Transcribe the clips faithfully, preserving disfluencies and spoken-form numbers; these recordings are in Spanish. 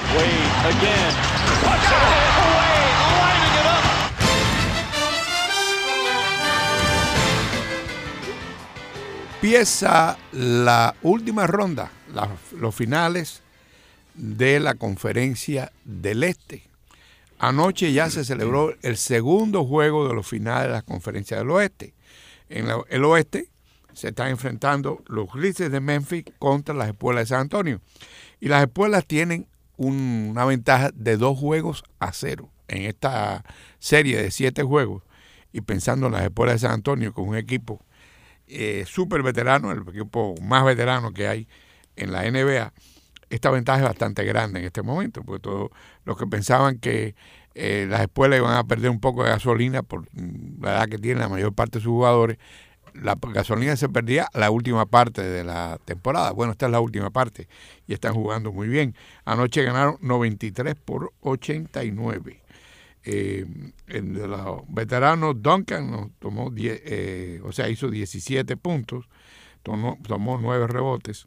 Wade again. Puts it away, lining it up. Empieza la última ronda, la, los finales de la Conferencia del Este. Anoche ya se celebró el segundo juego de los finales de la Conferencia del Oeste. En la, el Oeste se están enfrentando los Grizzlies de Memphis contra las Espuelas de San Antonio. Y las Espuelas tienen un, una ventaja de dos juegos a cero en esta serie de siete juegos. Y pensando en las Espuelas de San Antonio con un equipo eh, súper veterano, el equipo más veterano que hay en la N B A, esta ventaja es bastante grande en este momento, porque todos los que pensaban que eh, las escuelas iban a perder un poco de gasolina por la edad que tienen la mayor parte de sus jugadores, la gasolina se perdía la última parte de la temporada. Bueno, esta es la última parte y están jugando muy bien. Anoche ganaron noventa y tres por ochenta y nueve. Eh, el de los veteranos Duncan nos tomó diez, eh, o sea, hizo diecisiete puntos, tomó, tomó nueve rebotes.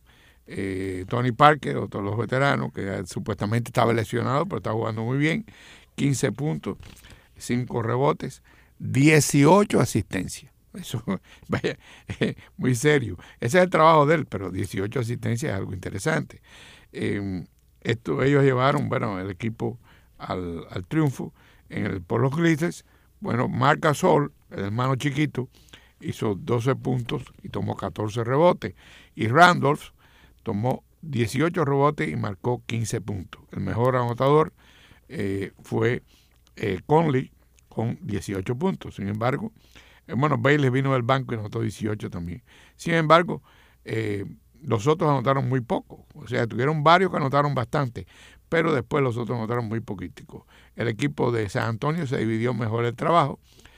Eh, Tony Parker, otro de los veteranos, que supuestamente estaba lesionado, pero está jugando muy bien, quince puntos, cinco rebotes, dieciocho asistencias. Eso, vaya, eh, muy serio. Ese es el trabajo de él, pero dieciocho asistencias es algo interesante. Eh, esto, ellos llevaron, bueno, el equipo al, al triunfo en el, por los Grizzlies. Bueno, Marc Gasol, el hermano chiquito, hizo doce puntos y tomó catorce rebotes. Y Randolph tomó dieciocho rebotes y marcó quince puntos. El mejor anotador eh, fue eh, Conley con dieciocho puntos. Sin embargo, eh, bueno, Bailey vino del banco y anotó dieciocho también. Sin embargo, eh, los otros anotaron muy poco. O sea, tuvieron varios que anotaron bastante, pero después los otros anotaron muy poquitico. El equipo de San Antonio se dividió mejor el trabajo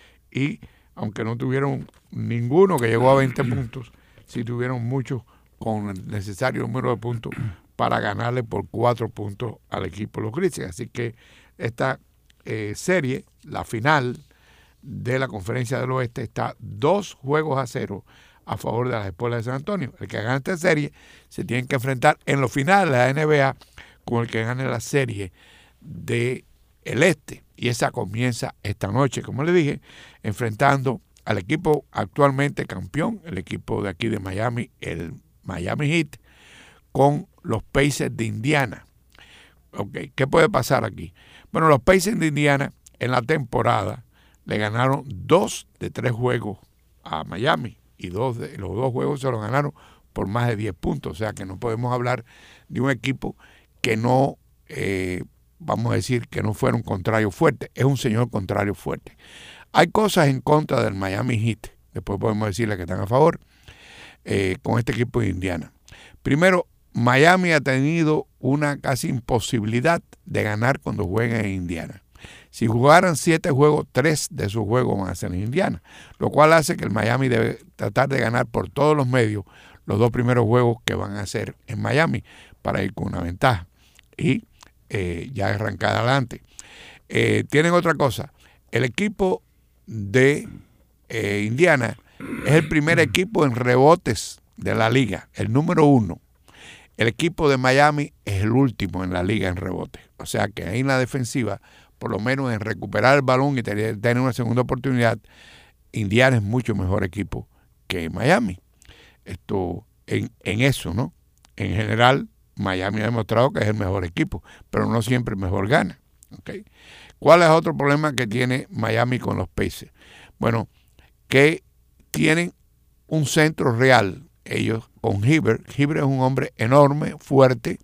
y, aunque no tuvieron ninguno que llegó a veinte puntos, sí tuvieron muchos con el necesario número de puntos para ganarle por cuatro puntos al equipo de los Grizzlies. Así que esta eh, serie, la final de la Conferencia del Oeste, está dos juegos a cero a favor de las Espuelas de San Antonio. El que gane esta serie se tiene que enfrentar en los finales de la N B A con el que gane la serie del Este. Y esa comienza esta noche, como le dije, enfrentando al equipo actualmente campeón, el equipo de aquí de Miami, el Miami Heat, con los Pacers de Indiana. Okay. ¿Qué puede pasar aquí? Bueno, los Pacers de Indiana en la temporada le ganaron dos de tres juegos a Miami y dos de, los dos juegos se los ganaron por más de diez puntos. O sea que no podemos hablar de un equipo que no, eh, vamos a decir, que no fuera un contrario fuerte. Es un señor contrario fuerte. Hay cosas en contra del Miami Heat. Después podemos decirle que están a favor. Eh, con este equipo de Indiana. Primero, Miami ha tenido una casi imposibilidad de ganar cuando juega en Indiana. Si jugaran siete juegos, tres de esos juegos van a ser en Indiana, lo cual hace que el Miami debe tratar de ganar por todos los medios los dos primeros juegos que van a ser en Miami para ir con una ventaja y eh, ya arrancar adelante. Eh, tienen otra cosa, el equipo de eh, Indiana es el primer equipo en rebotes de la liga, el número uno. El equipo de Miami es el último en la liga en rebotes. O sea que ahí en la defensiva, por lo menos en recuperar el balón y tener, tener una segunda oportunidad, Indiana es mucho mejor equipo que Miami. Esto en, en eso, ¿no? En general, Miami ha demostrado que es el mejor equipo, pero no siempre el mejor gana. ¿Okay? ¿Cuál es otro problema que tiene Miami con los Pacers? Bueno, que tienen un centro real, ellos con Hibbert. Hibbert es un hombre enorme, fuerte,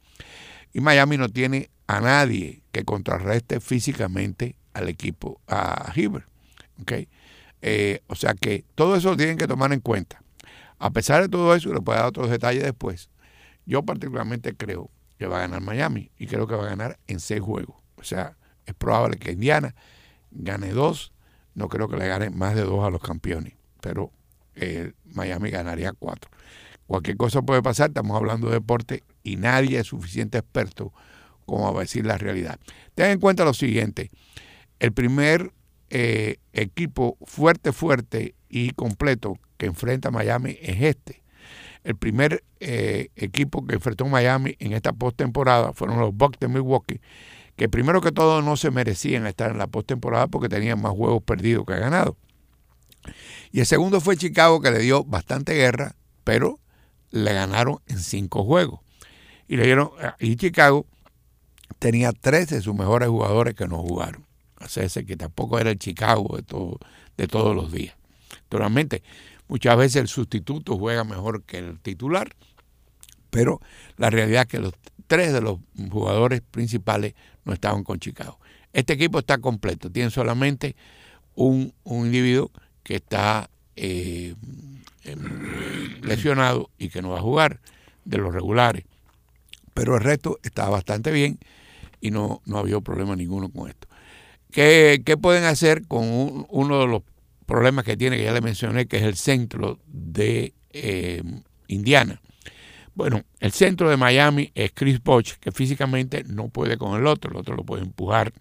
y Miami no tiene a nadie que contrarreste físicamente al equipo, a Hibbert. ¿Okay? Eh, o sea que todo eso lo tienen que tomar en cuenta. A pesar de todo eso, le puedo dar otros detalles después. Yo particularmente creo que va a ganar Miami y creo que va a ganar en seis juegos. O sea, es probable que Indiana gane dos, no creo que le gane más de dos a los campeones, pero eh, Miami ganaría cuatro. Cualquier cosa puede pasar, estamos hablando de deporte y nadie es suficiente experto como a decir la realidad. Ten en cuenta lo siguiente, el primer eh, equipo fuerte, fuerte y completo que enfrenta a Miami es este. el primer eh, equipo que enfrentó Miami en esta postemporada fueron los Bucks de Milwaukee, que primero que todo no se merecían estar en la postemporada porque tenían más juegos perdidos que ganados. Y el segundo fue Chicago, que le dio bastante guerra, pero le ganaron en cinco juegos. Y le dieron, y Chicago tenía tres de sus mejores jugadores que no jugaron. O sea, ese que tampoco era el Chicago de, todo, de todos los días. Naturalmente, muchas veces el sustituto juega mejor que el titular, pero la realidad es que los tres de los jugadores principales no estaban con Chicago. Este equipo está completo, tiene solamente un, un individuo que está eh, lesionado y que no va a jugar de los regulares, pero el resto está bastante bien y no, no había problema ninguno con esto. ¿Qué, qué pueden hacer con un, uno de los problemas que tiene, que ya le mencioné, que es el centro de eh, Indiana? Bueno, el centro de Miami es Chris Bosh, que físicamente no puede con el otro, el otro lo puede empujar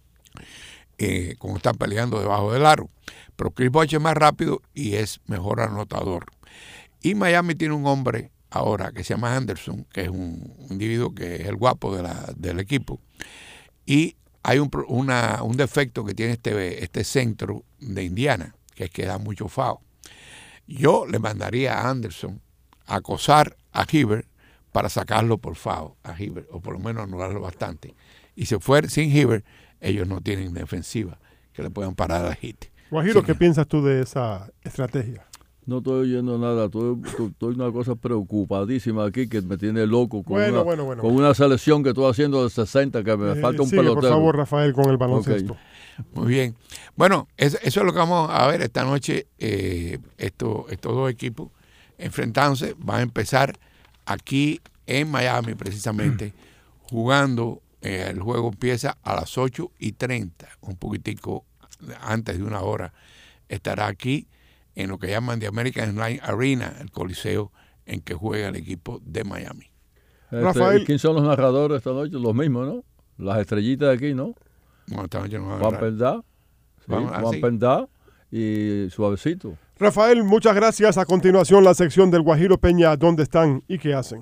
eh, como están peleando debajo del aro. Pero Chris Bosh es más rápido y es mejor anotador. Y Miami tiene un hombre ahora que se llama Anderson, que es un, un individuo que es el guapo de la, del equipo. Y hay un, una, un defecto que tiene este, este centro de Indiana, que es que da mucho foul. Yo le mandaría a Anderson a acosar a Hibbert para sacarlo por foul a Hibbert, o por lo menos anularlo bastante. Y si fuera sin Hibbert, ellos no tienen defensiva que le puedan parar a hit. Guajiro, sí, ¿qué piensas tú de esa estrategia? No estoy oyendo nada, estoy, estoy una cosa preocupadísima aquí que me tiene loco con, bueno, una, bueno, bueno. con una selección que estoy haciendo de sesenta, que me eh, falta un sigue, pelotero. por favor, Rafael, con el baloncesto. Okay. Muy bien. Bueno, eso, eso es lo que vamos a ver esta noche. Eh, esto, estos dos equipos enfrentándose van a empezar aquí en Miami, precisamente, jugando. Eh, el juego empieza a las ocho y treinta, un poquitico antes de una hora. Estará aquí en lo que llaman The American Airlines Arena, el coliseo en que juega el equipo de Miami. Este, Rafael, ¿quién son los narradores esta noche? Los mismos, ¿no? Las estrellitas de aquí, ¿no? Bueno, esta noche no va a Juan hablar. Pendá, sí, Vamos, ah, Juan sí. Pendá y Suavecito. Rafael, muchas gracias. A continuación, la sección del Guajiro Peña, ¿dónde están y qué hacen?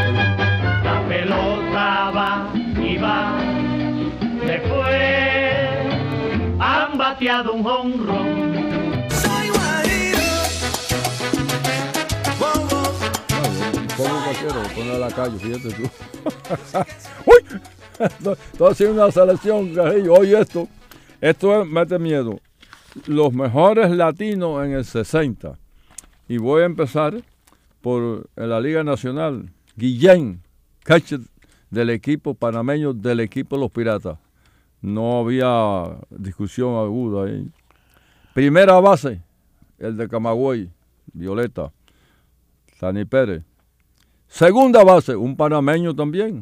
La pelota va y va, después han bateado un jonrón. Soy guajiro. Wow, wow. Pongo cualquiera, pongo a la calle, fíjate tú. ¡Uy! Estoy haciendo una selección, Carrillo. Oye esto, esto es, mete miedo. Los mejores latinos en el sesenta. Y voy a empezar por la Liga Nacional. Guillén, catcher del equipo panameño, del equipo Los Piratas. No había discusión aguda ahí. Primera base, el de Camagüey, Violeta, Tani Pérez. Segunda base, un panameño también,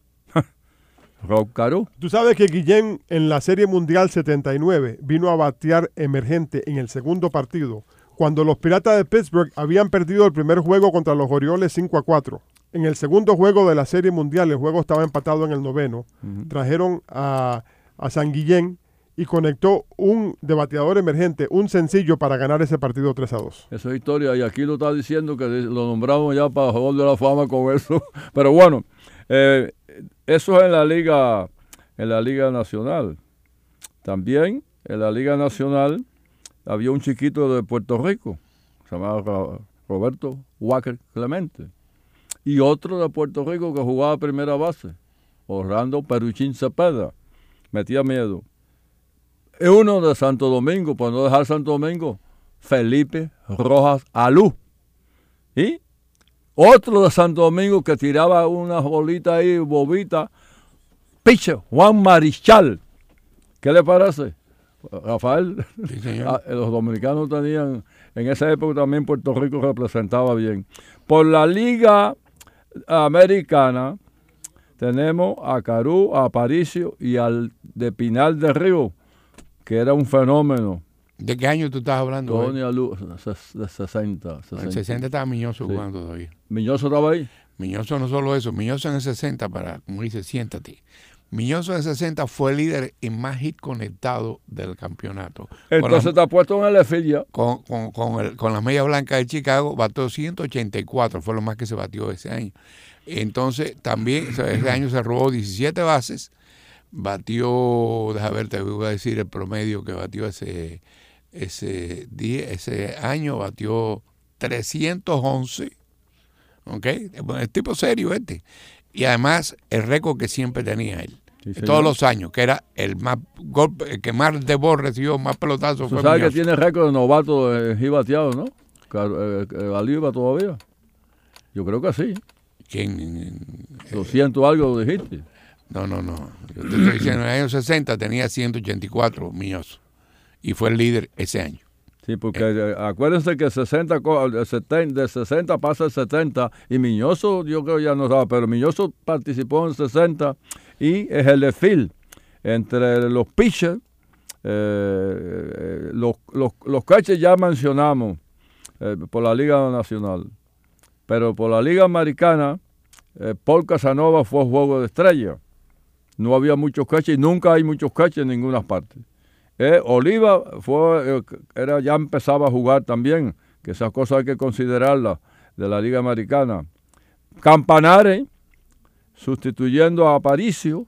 Rob Caru. Tú sabes que Guillén en la Serie Mundial setenta y nueve vino a batear emergente en el segundo partido, cuando los Piratas de Pittsburgh habían perdido el primer juego contra los Orioles cinco a cuatro. En el segundo juego de la Serie Mundial, el juego estaba empatado en el noveno. Uh-huh. Trajeron a, a San Guillén y conectó un de bateador emergente, un sencillo para ganar ese partido tres a dos. Esa es historia, y aquí lo está diciendo que lo nombramos ya para Hall de la Fama con eso. Pero bueno, eh, eso es en la Liga, en la Liga Nacional. También en la Liga Nacional había un chiquito de Puerto Rico, se llamaba Roberto Walker Clemente. Y otro de Puerto Rico que jugaba primera base, Orlando Peruchín Cepeda, metía miedo. Y uno de Santo Domingo, para no dejar Santo Domingo, Felipe Rojas Alú. Y otro de Santo Domingo que tiraba unas bolitas ahí, bobitas, pitcher, Juan Marichal. ¿Qué le parece, Rafael? Sí, señor. Ah, los dominicanos tenían, en esa época también Puerto Rico representaba bien. Por la Liga Americana tenemos a Caru, a Aparicio y al de Pinal del Río, que era un fenómeno. ¿De qué año tú estás hablando? Tony Alú, de sesenta. En el sesenta estaba Miñoso Sí. jugando todavía. ¿Miñoso estaba ahí? Miñoso no solo eso, Miñoso en el sesenta, para, como dice, siéntate. Miñoso en sesenta fue líder en más hit conectado del campeonato. Entonces con te ha puesto en el F ya. Con, con, con, el, con las medias blancas de Chicago, batió ciento ochenta y cuatro, fue lo más que se batió ese año. Entonces, también, ese año se robó diecisiete bases, batió, déjame ver, te voy a decir el promedio que batió ese, ese, día, ese año, batió trescientos once, ¿ok? El tipo serio este. Y además, el récord que siempre tenía él. Sí, todos los años, que era el más golpe, el que más de bol recibió, más pelotazos. Tú sabes que tiene récord de novato en bateado, ¿no? ¿Aliva todavía? Yo creo que sí. ¿Quién? doscientos algo dijiste. No, no, no. Yo te estoy diciendo, en el año sesenta tenía ciento ochenta y cuatro Miñoso. Y fue el líder ese año. Sí, porque eh, acuérdense que sesenta, de sesenta pasa el setenta y Miñoso, yo creo ya no sabe, pero Miñoso participó en sesenta y es el desfile entre los pitchers, eh, los, los, los catchers ya mencionamos eh, por la Liga Nacional, pero por la Liga Americana, eh, Paul Casanova fue juego de estrella. No había muchos catchers y nunca hay muchos catchers en ninguna parte. Eh, Oliva fue, eh, era, ya empezaba a jugar también, que esas cosas hay que considerarlas de la Liga Americana. Campanare, sustituyendo a Aparicio,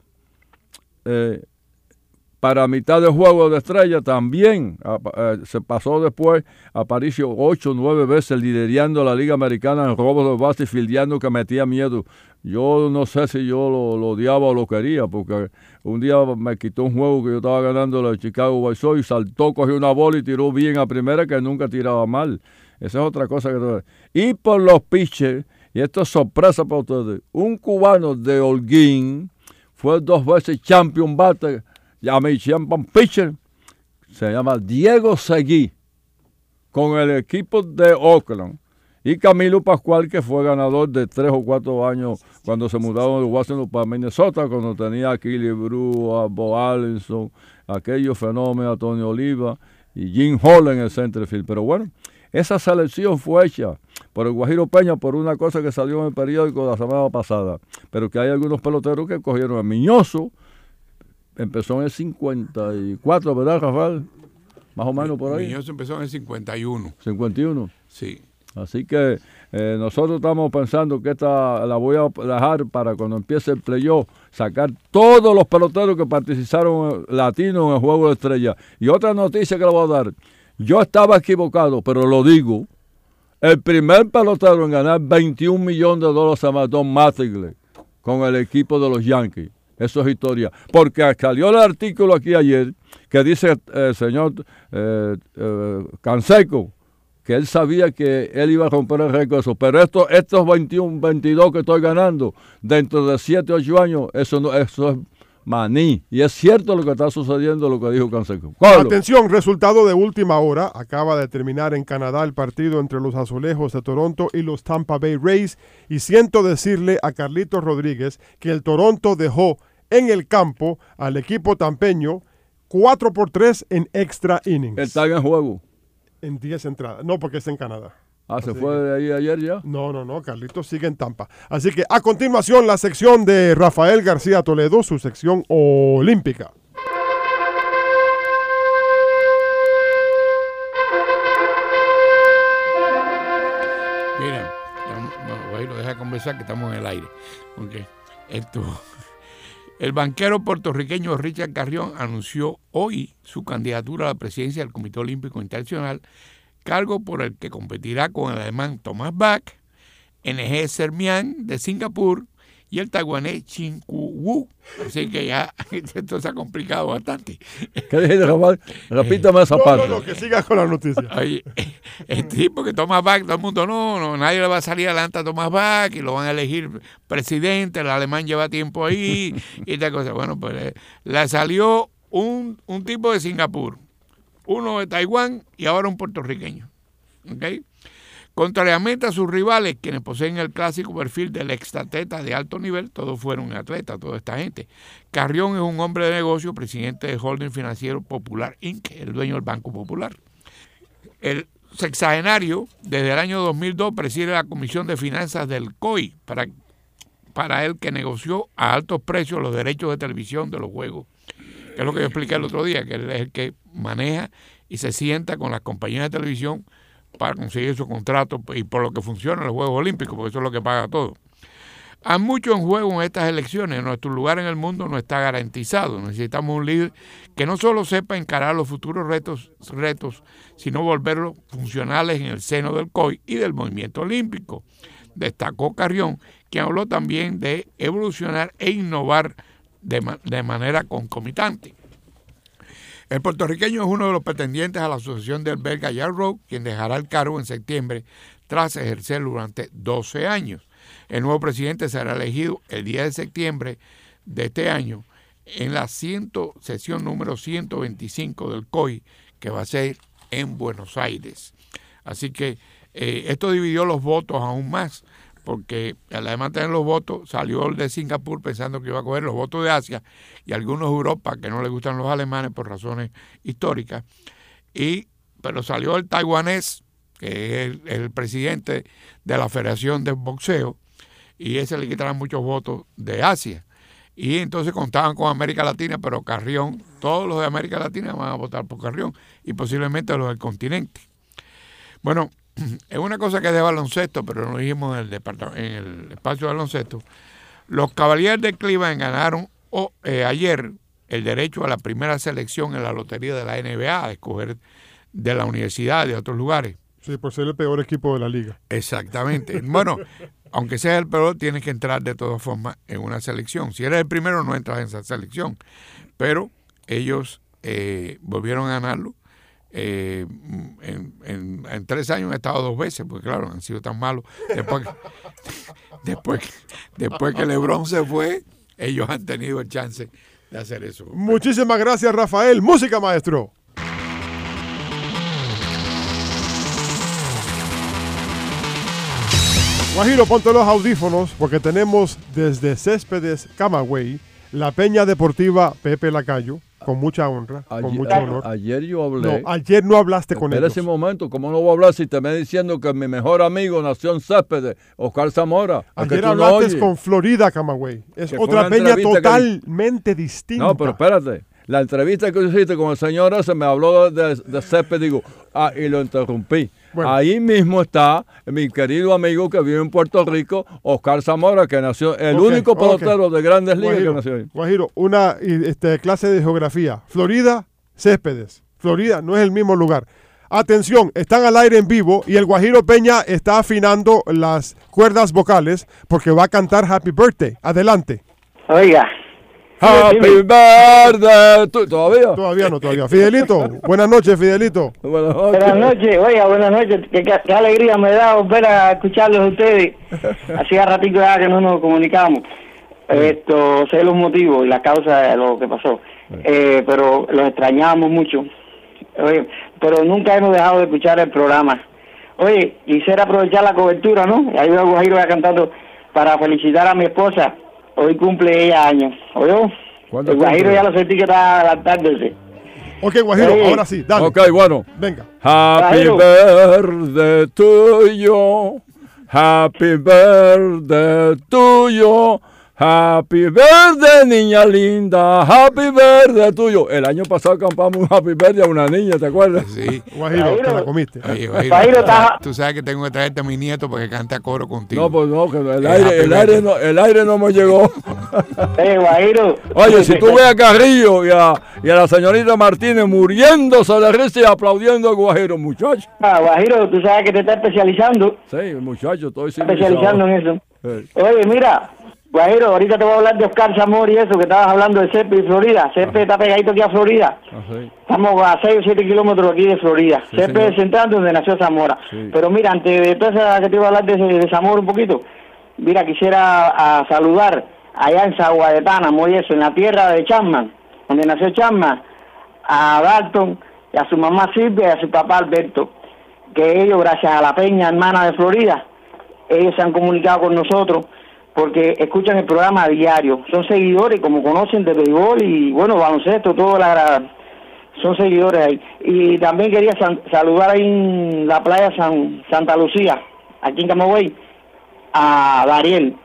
eh, para mitad de juego de estrella también a, eh, se pasó después Aparicio ocho o nueve veces liderando la Liga Americana en robos de base y fildeando que metía miedo. Yo no sé si yo lo, lo odiaba o lo quería, porque un día me quitó un juego que yo estaba ganando la Chicago White Sox y saltó, cogió una bola y tiró bien a primera, que nunca tiraba mal. Esa es otra cosa que... Y por los pitchers, y esto es sorpresa para ustedes, un cubano de Holguín fue dos veces champion batter, ya me champion pitcher, se llama Diego Seguí, con el equipo de Oakland. Y Camilo Pascual, que fue ganador de tres o cuatro años cuando se mudaron de Washington para Minnesota, cuando tenía a Kelly Bru, a Bo Allinson, aquellos fenómenos, a Tony Oliva y Jim Hall en el centerfield. Pero bueno, esa selección fue hecha por el Guajiro Peña por una cosa que salió en el periódico la semana pasada. Pero que hay algunos peloteros que cogieron a Miñoso, empezó en el cincuenta y cuatro, ¿verdad, Rafael? Más o menos por ahí. Miñoso empezó en el cincuenta y uno. cincuenta y uno. Sí. Así que eh, nosotros estamos pensando que esta la voy a dejar para cuando empiece el playoff, sacar todos los peloteros que participaron latinos en el Juego de Estrella. Y otra noticia que le voy a dar, yo estaba equivocado, pero lo digo, el primer pelotero en ganar veintiún millones de dólares se llama Don Mattingly con el equipo de los Yankees. Eso es historia. Porque salió el artículo aquí ayer que dice el eh, señor eh, eh, Canseco, que él sabía que él iba a romper el récord, eso. Pero esto, estos veintiuno, veintidós que estoy ganando, dentro de siete, ocho años, eso no, eso es maní. Y es cierto lo que está sucediendo, lo que dijo Canseco. Carlos. Atención, resultado de última hora. Acaba de terminar en Canadá el partido entre los Azulejos de Toronto y los Tampa Bay Rays. Y siento decirle a Carlitos Rodríguez que el Toronto dejó en el campo al equipo tampeño cuatro por tres en extra innings. Está en el juego. En diez entradas. No, porque está en Canadá. Ah, ¿se Así fue que, de ahí ayer ya? No, no, no. Carlitos sigue en Tampa. Así que a continuación la sección de Rafael García Toledo, su sección olímpica. Mira, bueno, deja conversar que estamos en el aire. Okay. Esto, el banquero puertorriqueño Richard Carrión anunció hoy su candidatura a la presidencia del Comité Olímpico Internacional, cargo por el que competirá con el alemán Thomas Bach, N G Sermian de Singapur y el taiwanés Chin Koo-woo. Así que ya esto se ha complicado bastante. ¿Qué dijiste, Rafael? Repítame esa No, parte. no, no, que siga con la noticia. Oye, el tipo que Thomas Bach, todo el mundo no, no, nadie le va a salir adelante a Thomas Bach y lo van a elegir presidente, el alemán lleva tiempo ahí y tal cosa. Bueno, pues eh, le salió un, un tipo de Singapur, uno de Taiwán y ahora un puertorriqueño. ¿Okay? Contrariamente a sus rivales, quienes poseen el clásico perfil del exatleta de alto nivel, todos fueron atletas, toda esta gente. Carrión es un hombre de negocio, presidente de Holding Financiero Popular incorporated, el dueño del Banco Popular. El sexagenario, desde el año dos mil dos, preside la Comisión de Finanzas del C O I, para para él que negoció a altos precios los derechos de televisión de los juegos, que es lo que yo expliqué el otro día, que él es el que maneja y se sienta con las compañías de televisión para conseguir su contrato y por lo que funcionan los Juegos Olímpicos, porque eso es lo que paga todo. Hay mucho en juego en estas elecciones. Nuestro lugar en el mundo no está garantizado. Necesitamos un líder que no solo sepa encarar los futuros retos, retos sino volverlos funcionales en el seno del C O I y del movimiento olímpico. Destacó Carrión, quien habló también de evolucionar e innovar de, de manera concomitante. El puertorriqueño es uno de los pretendientes a la sucesión del belga Jan Rowe, quien dejará el cargo en septiembre tras ejercer durante doce años. El nuevo presidente será elegido el diez de septiembre de este año en la ciento, sesión número ciento veinticinco del C O I, que va a ser en Buenos Aires. Así que eh, esto dividió los votos aún más, porque además de tener los votos, salió el de Singapur pensando que iba a coger los votos de Asia y algunos de Europa que no les gustan los alemanes por razones históricas, y pero salió el taiwanés, que es el, el presidente de la Federación de Boxeo, y ese le quitará muchos votos de Asia. Y entonces contaban con América Latina, pero Carrión, todos los de América Latina van a votar por Carrión, y posiblemente los del continente. Bueno, es una cosa que es de baloncesto, pero no lo dijimos en el, departamento, en el espacio de baloncesto. Los Cavaliers de Cleveland ganaron oh, eh, ayer el derecho a la primera selección en la lotería de la N B A, a escoger de la universidad, de otros lugares. Sí, por ser el peor equipo de la liga. Exactamente. Bueno, aunque seas el peor, tienes que entrar de todas formas en una selección. Si eres el primero, no entras en esa selección. Pero ellos eh, volvieron a ganarlo. Eh, en, en, en tres años han estado dos veces, porque claro, han sido tan malos. Después, después, después que LeBron se fue, ellos han tenido el chance de hacer eso. Muchísimas gracias, Rafael. Música, maestro. Guajiro, ponte los audífonos porque tenemos desde Céspedes, Camagüey, la Peña Deportiva Pepe Lacayo, con mucha honra, ayer, con mucho honor. Ayer yo hablé. No, ayer no hablaste con Espera ellos. ese momento, ¿cómo no voy a hablar si te me diciendo que mi mejor amigo nació en Céspedes, Oscar Zamora? Ayer hablaste no con Florida, Camagüey. Es que otra peña totalmente que... distinta. No, pero espérate. La entrevista que hiciste con el señor ese me habló de, de Céspedes, digo, ah, y lo interrumpí. Bueno. Ahí mismo está mi querido amigo que vive en Puerto Rico, Oscar Zamora, que nació, el okay, único pelotero okay. de Grandes Ligas Guajiro, que nació ahí. Guajiro, una este, clase de geografía. Florida, Céspedes. Florida no es el mismo lugar. Atención, están al aire en vivo y el Guajiro Peña está afinando las cuerdas vocales porque va a cantar Happy Birthday. Adelante. Oiga. Happy birthday. ¿Todavía? Todavía no, todavía. Fidelito, buenas noches, Fidelito. Buenas noches. Buenas noches, oiga, buenas noches. Qué, qué, qué alegría me da volver a escucharlos a ustedes. Hacía ratito ya que no nos comunicamos. Esto, sé los motivos y la causa de lo que pasó. Eh, pero los extrañamos mucho. Oye, pero nunca hemos dejado de escuchar el programa. Oye, quisiera aprovechar la cobertura, ¿no? Ahí veo a Guajiro ya cantando para felicitar a mi esposa. Hoy cumple ella años. ¿Oyó? El Guajiro ya lo sentí que está adaptándose. Ok, Guajiro, Oye. ahora sí, dale. Ok, bueno. Venga. Happy Guajiro. birthday to you. Happy birthday to you. Happy birthday, niña linda. Happy birthday tuyo. El año pasado campamos un happy birthday a una niña, ¿te acuerdas? Sí. Guajiro, te la comiste. Oye, Guajiro, Guajiro, está... Tú sabes que tengo que traerte a mi nieto para que cante a coro contigo. No, pues no, que el, aire, el, aire, no, el aire no me llegó. Eh, Guajiro. Oye, si tú ves a Carrillo y a, y a la señorita Martínez muriéndose de risa y aplaudiendo a Guajiro, muchacho. Ah, Guajiro, tú sabes que te estás especializando. Sí, muchacho, estoy especializando en eso. Sí. Oye, mira. Guajiro, ahorita te voy a hablar de Oscar Zamora y eso, que estabas hablando de Céspedes y Florida. Céspedes está pegadito aquí a Florida. Ajá. Estamos a seis o siete kilómetros aquí de Florida. Sí, Céspedes Central, donde nació Zamora. Sí. Pero mira, antes de toda esa que te iba a hablar de, de Zamora un poquito, mira, quisiera a saludar allá en Zaguadetana, muy eso, en la tierra de Chapman, donde nació Chapman, a Dalton, y a su mamá Silvia y a su papá Alberto, que ellos, gracias a la Peña Hermana de Florida, ellos se han comunicado con nosotros, porque escuchan el programa a diario, son seguidores, como conocen de béisbol y bueno, baloncesto, todo la son seguidores ahí. Y también quería san, saludar ahí en la playa San, Santa Lucía, aquí en Camagüey, a Dariel,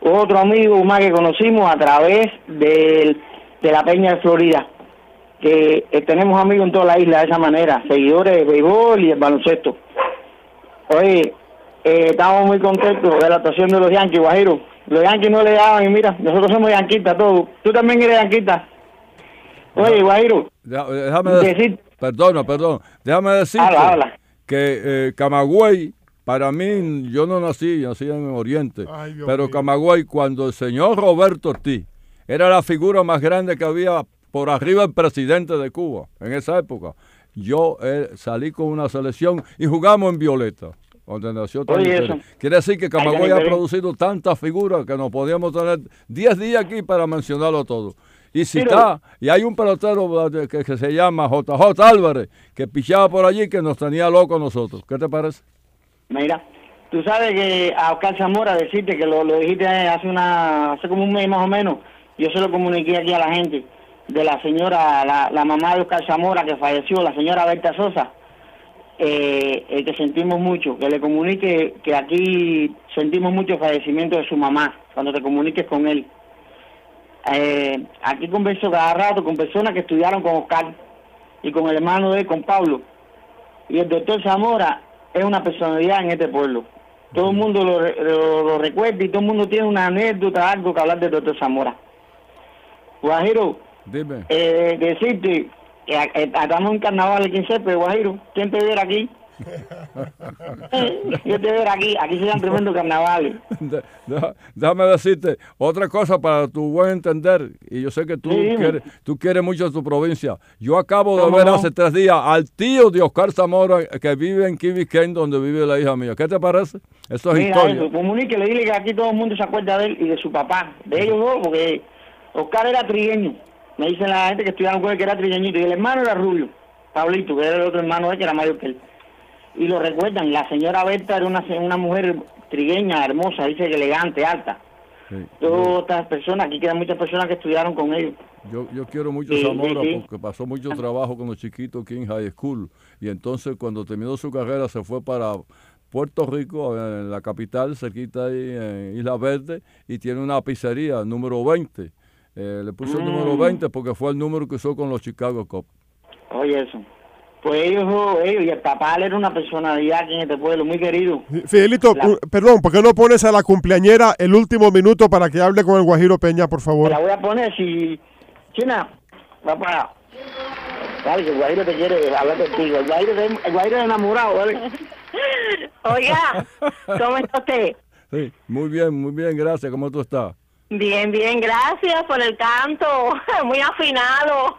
otro amigo más que conocimos a través de, de la Peña de Florida, que eh, tenemos amigos en toda la isla de esa manera, seguidores de béisbol y el baloncesto. Oye, eh, estamos muy contentos de la actuación de los Yankees, Guajiro. Los Yankees no le daban y mira, nosotros somos yanquistas todos. Tú también eres yanquista. Oye, Guajiro. Déjame decir, perdona, perdón. Déjame decirte habla, habla. que eh, Camagüey, para mí, yo no nací, nací en Oriente, Ay, pero mío. Camagüey, cuando el señor Roberto Ortiz era la figura más grande que había por arriba del presidente de Cuba en esa época, yo eh, salí con una selección y jugamos en Violeta, donde nació Tony Oye, Pérez. eso. Quiere decir que Camagüey Ay, ha Pérez. producido tantas figuras que nos podíamos tener diez días aquí para mencionarlo todo. Y si Pero- está, y hay un pelotero que, que se llama J J Álvarez, que pichaba por allí, que nos tenía locos nosotros. ¿Qué te parece? Mira, tú sabes que a Oscar Zamora decirte que lo, lo dijiste hace una hace como un mes más o menos, yo se lo comuniqué aquí a la gente, de la señora, la, la mamá de Oscar Zamora que falleció, la señora Berta Sosa, eh, eh, que sentimos mucho, que le comunique que aquí sentimos mucho el fallecimiento de su mamá, cuando te comuniques con él. Eh, aquí converso cada rato con personas que estudiaron con Oscar y con el hermano de él, con Pablo. Y el doctor Zamora es una personalidad en este pueblo. Todo el mundo lo, lo, lo recuerda y todo el mundo tiene una anécdota, algo que hablar del doctor Zamora. Guajiro, Dime. eh, decirte que a- eh, estamos en carnaval el quince, pero Guajiro, ¿quién te viera aquí? Eh, Yo te viera aquí, aquí se dan tremendos carnavales. De- de- déjame decirte otra cosa para tu buen entender, y yo sé que tú, Sí, dime. quieres, tú quieres mucho tu provincia. Yo acabo de ¿Cómo ver no? hace tres días al tío de Oscar Zamora que vive en Key Biscayne, donde vive la hija mía. ¿Qué te parece? Eso es Mira historia. eso, comuníquele, dile que aquí todo el mundo se acuerda de él y de su papá, de ellos dos, porque Oscar era trigueño. Me dicen la gente que estudiaron con él que era trigueñito, y el hermano era rubio, Pablito, que era el otro hermano de él, que era mayor que él. Y lo recuerdan, la señora Berta era una, una mujer trigueña, hermosa, dice que elegante, alta. Sí. Todas estas personas, aquí quedan muchas personas que estudiaron con ellos. Yo, yo quiero mucho Sí, Zamora sí, sí. porque pasó mucho trabajo con los chiquitos aquí en High School. Y entonces cuando terminó su carrera se fue para Puerto Rico, en la capital, cerquita ahí en Isla Verde, y tiene una pizzería, número veinte. Eh, le puso el número Mm. veinte porque fue el número que usó con los Chicago Cubs. Oye eso. Pues ellos, dos, ellos, y el papá él era una personalidad aquí en este pueblo, muy querido. Fidelito, La- u- perdón, ¿por qué no pones a la cumpleañera el último minuto para que hable con el Guajiro Peña, por Te favor? la voy a poner si... China, va para... Dale, que el Guajiro te quiere hablar contigo. El Guajiro, te- el Guajiro es enamorado, ¿vale? Oiga, ¿cómo está usted? Sí, muy bien, muy bien, gracias. ¿Cómo tú estás? Bien, bien, gracias por el canto, muy afinado.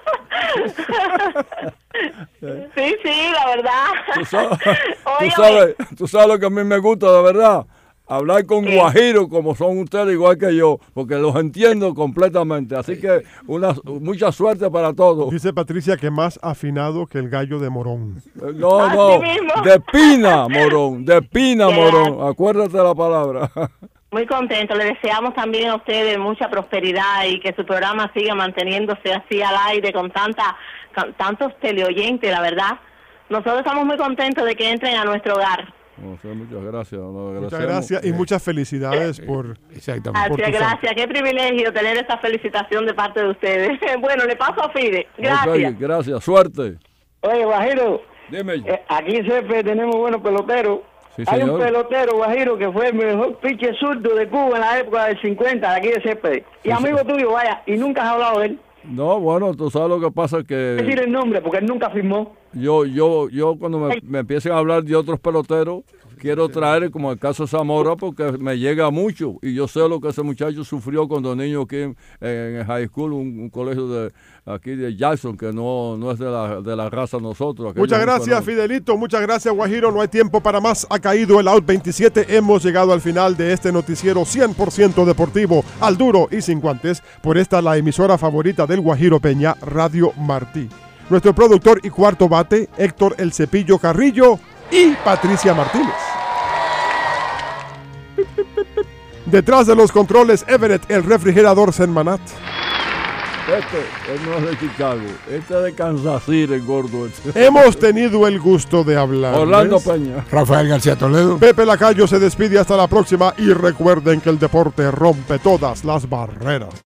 Sí, sí, la verdad. Tú sabes, tú Óyeme, sabes, tú sabes lo que a mí me gusta, de verdad. Hablar con ¿Qué? guajiros como son ustedes, igual que yo, porque los entiendo completamente. Así que una, mucha suerte para todos. Dice Patricia que más afinado que el gallo de Morón. Eh, No, Así no, mismo. de pina, morón, de pina, Ya. morón. Acuérdate la palabra. muy contento, le deseamos también a ustedes mucha prosperidad y que su programa siga manteniéndose así al aire con tanta, con tantos teleoyentes, la verdad. Nosotros estamos muy contentos de que entren a nuestro hogar. No sé, muchas gracias. nos Muchas agradecemos. gracias y muchas felicidades por... Exactamente. Por Gracias, tu gracias. Qué privilegio tener esa felicitación de parte de ustedes. Bueno, le paso a Fide. Ok, Gracias. gracias, suerte. Oye, Guajiro, Dime. eh, aquí siempre tenemos buenos peloteros. Sí, Hay un señor. pelotero, Guajiro, que fue el mejor pitcher zurdo de Cuba en la época del cincuenta, de aquí de Céspedes. Y Sí, amigo tuyo, vaya, y nunca has hablado de él. No, bueno, tú sabes lo que pasa Decir que el nombre, porque él nunca firmó. yo, yo, yo cuando me, me empiecen a hablar de otros peloteros, quiero traer como el caso de Zamora porque me llega mucho y yo sé lo que ese muchacho sufrió cuando niño aquí en, en el high school, un, un colegio de aquí de Jackson que no, no es de la, de la raza nosotros. Aquello Muchas es un gracias, fenómeno. Fidelito. Muchas gracias, Guajiro. No hay tiempo para más. Ha caído el out veintisiete. Hemos llegado al final de este noticiero cien por ciento deportivo, al duro y sin guantes. Por esta, la emisora favorita del Guajiro Peña, Radio Martí. Nuestro productor y cuarto bate, Héctor El Cepillo Carrillo y Patricia Martínez. Detrás de los controles, Everett, el refrigerador Senmanat. Este, él no es de Chicago. Este es de Kansas City, el gordo. Este. Hemos tenido el gusto de hablar. Orlando Peña. Rafael García Toledo. Pepe Lacayo se despide hasta la próxima y recuerden que el deporte rompe todas las barreras.